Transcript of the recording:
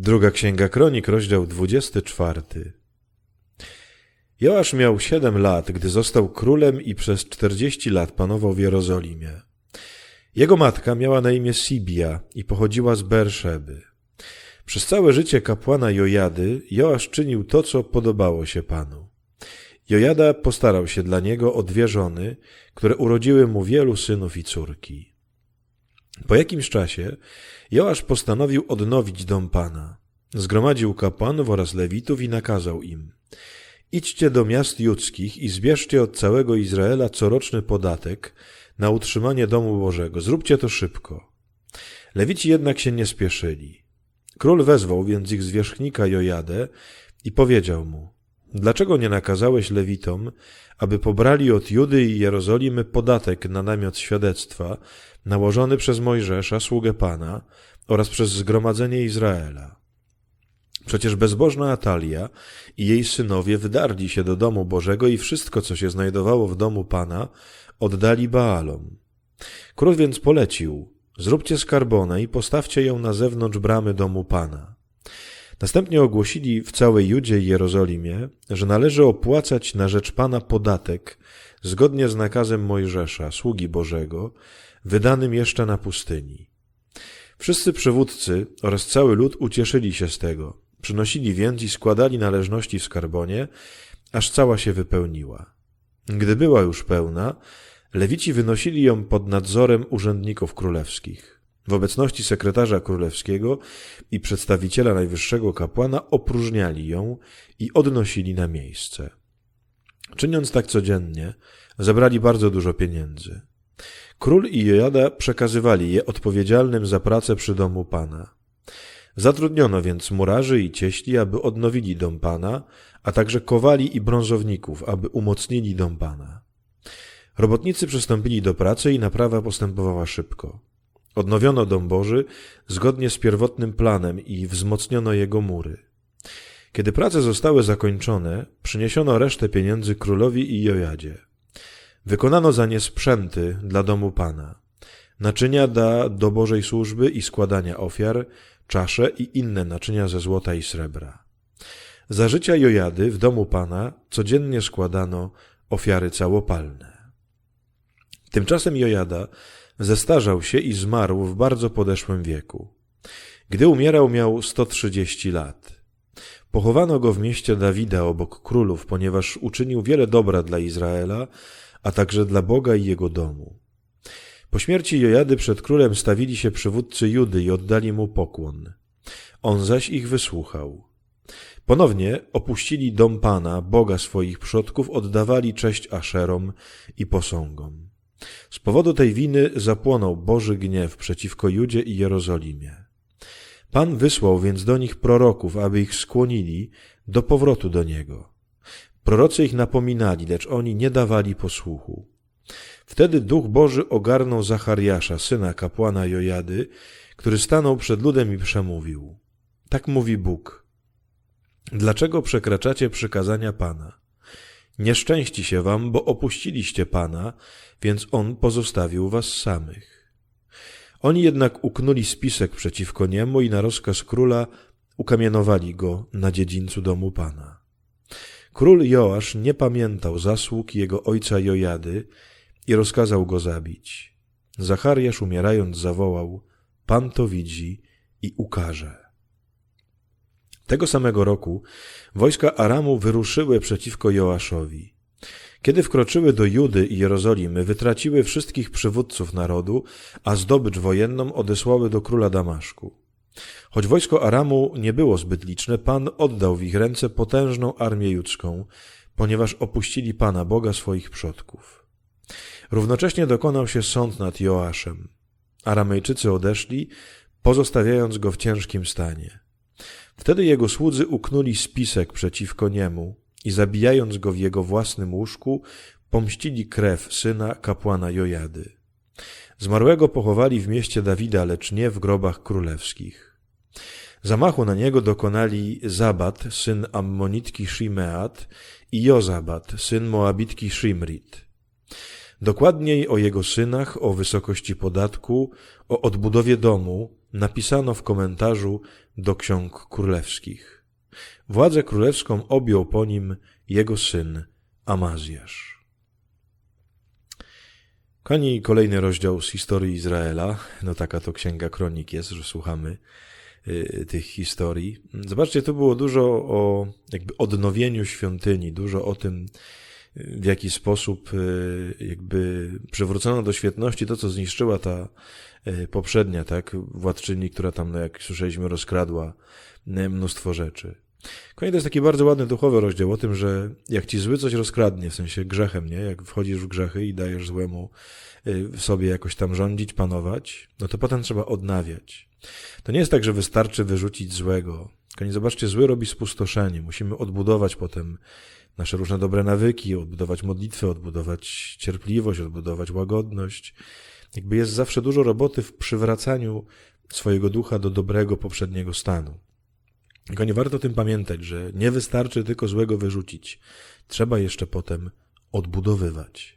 Druga Księga Kronik, rozdział 24. Joasz miał 7 lat, gdy został królem i przez 40 lat panował w Jerozolimie. Jego matka miała na imię Sibia i pochodziła z Berszeby. Przez całe życie kapłana Jojady Joasz czynił to, co podobało się Panu. Jojada postarał się dla niego o 2 żony, które urodziły mu wielu synów i córki. Po jakimś czasie Joasz postanowił odnowić dom Pana. Zgromadził kapłanów oraz lewitów i nakazał im: idźcie do miast judzkich i zbierzcie od całego Izraela coroczny podatek na utrzymanie domu Bożego. Zróbcie to szybko. Lewici jednak się nie spieszyli. Król wezwał więc ich zwierzchnika Jojadę i powiedział mu: dlaczego nie nakazałeś lewitom, aby pobrali od Judy i Jerozolimy podatek na namiot świadectwa nałożony przez Mojżesza, sługę Pana, oraz przez zgromadzenie Izraela? Przecież bezbożna Atalia i jej synowie wydarli się do domu Bożego i wszystko, co się znajdowało w domu Pana, oddali Baalom. Król więc polecił: zróbcie skarbonę i postawcie ją na zewnątrz bramy domu Pana. Następnie ogłosili w całej Judzie i Jerozolimie, że należy opłacać na rzecz Pana podatek zgodnie z nakazem Mojżesza, sługi Bożego, wydanym jeszcze na pustyni. Wszyscy przywódcy oraz cały lud ucieszyli się z tego. Przynosili więc i składali należności w skarbonie, aż cała się wypełniła. Gdy była już pełna, lewici wynosili ją pod nadzorem urzędników królewskich. W obecności sekretarza królewskiego i przedstawiciela najwyższego kapłana opróżniali ją i odnosili na miejsce. Czyniąc tak codziennie, zebrali bardzo dużo pieniędzy. Król i Jojada przekazywali je odpowiedzialnym za pracę przy domu Pana. Zatrudniono więc murarzy i cieśli, aby odnowili dom Pana, a także kowali i brązowników, aby umocnili dom Pana. Robotnicy przystąpili do pracy i naprawa postępowała szybko. Odnowiono dom Boży zgodnie z pierwotnym planem i wzmocniono jego mury. Kiedy prace zostały zakończone, przyniesiono resztę pieniędzy królowi i Jojadzie. Wykonano za nie sprzęty dla domu Pana, naczynia do Bożej służby i składania ofiar, czasze i inne naczynia ze złota i srebra. Za życia Jojady w domu Pana codziennie składano ofiary całopalne. Tymczasem Jojada zestarzał się i zmarł w bardzo podeszłym wieku. Gdy umierał, miał 130 lat. Pochowano go w mieście Dawida obok królów, ponieważ uczynił wiele dobra dla Izraela, a także dla Boga i jego domu. Po śmierci Jojady przed królem stawili się przywódcy Judy i oddali mu pokłon. On zaś ich wysłuchał. Ponownie opuścili dom Pana, Boga swoich przodków, oddawali cześć Aszerom i posągom. Z powodu tej winy zapłonął Boży gniew przeciwko Judzie i Jerozolimie. Pan wysłał więc do nich proroków, aby ich skłonili do powrotu do Niego. Prorocy ich napominali, lecz oni nie dawali posłuchu. Wtedy Duch Boży ogarnął Zachariasza, syna kapłana Jojady, który stanął przed ludem i przemówił: tak mówi Bóg: dlaczego przekraczacie przykazania Pana? Nieszczęści się wam, bo opuściliście Pana, więc On pozostawił was samych. Oni jednak uknuli spisek przeciwko niemu i na rozkaz króla ukamienowali go na dziedzińcu domu Pana. Król Joasz nie pamiętał zasług jego ojca Jojady i rozkazał go zabić. Zachariasz umierając zawołał: Pan to widzi i ukarze. Tego samego roku wojska Aramu wyruszyły przeciwko Joaszowi. Kiedy wkroczyły do Judy i Jerozolimy, wytraciły wszystkich przywódców narodu, a zdobycz wojenną odesłały do króla Damaszku. Choć wojsko Aramu nie było zbyt liczne, Pan oddał w ich ręce potężną armię judzką, ponieważ opuścili Pana, Boga swoich przodków. Równocześnie dokonał się sąd nad Joaszem. Aramejczycy odeszli, pozostawiając go w ciężkim stanie. Wtedy jego słudzy uknuli spisek przeciwko niemu i zabijając go w jego własnym łóżku, pomścili krew syna kapłana Jojady. Zmarłego pochowali w mieście Dawida, lecz nie w grobach królewskich. Zamachu na niego dokonali Zabat, syn Ammonitki Shimeat, i Jozabat, syn Moabitki Shimrit. Dokładniej o jego synach, o wysokości podatku, o odbudowie domu napisano w komentarzu do ksiąg królewskich. Władzę królewską objął po nim jego syn Amazjasz. Kochani, kolejny rozdział z historii Izraela. No taka to Księga Kronik jest, że słuchamy tych historii. Zobaczcie, tu było dużo o jakby odnowieniu świątyni, dużo o tym, w jaki sposób jakby przywrócono do świetności to, co zniszczyła ta poprzednia, tak, władczyni, która tam, no jak słyszeliśmy, rozkradła mnóstwo rzeczy. Konie to jest taki bardzo ładny duchowy rozdział o tym, że jak ci zły coś rozkradnie, w sensie grzechem, nie? Jak wchodzisz w grzechy i dajesz złemu sobie jakoś tam rządzić, panować, no to potem trzeba odnawiać. To nie jest tak, że wystarczy wyrzucić złego. Konie, zobaczcie, zły robi spustoszenie. Musimy odbudować potem nasze różne dobre nawyki, odbudować modlitwę, odbudować cierpliwość, odbudować łagodność. Jakby jest zawsze dużo roboty w przywracaniu swojego ducha do dobrego poprzedniego stanu. Tylko nie warto o tym pamiętać, że nie wystarczy tylko złego wyrzucić. Trzeba jeszcze potem odbudowywać.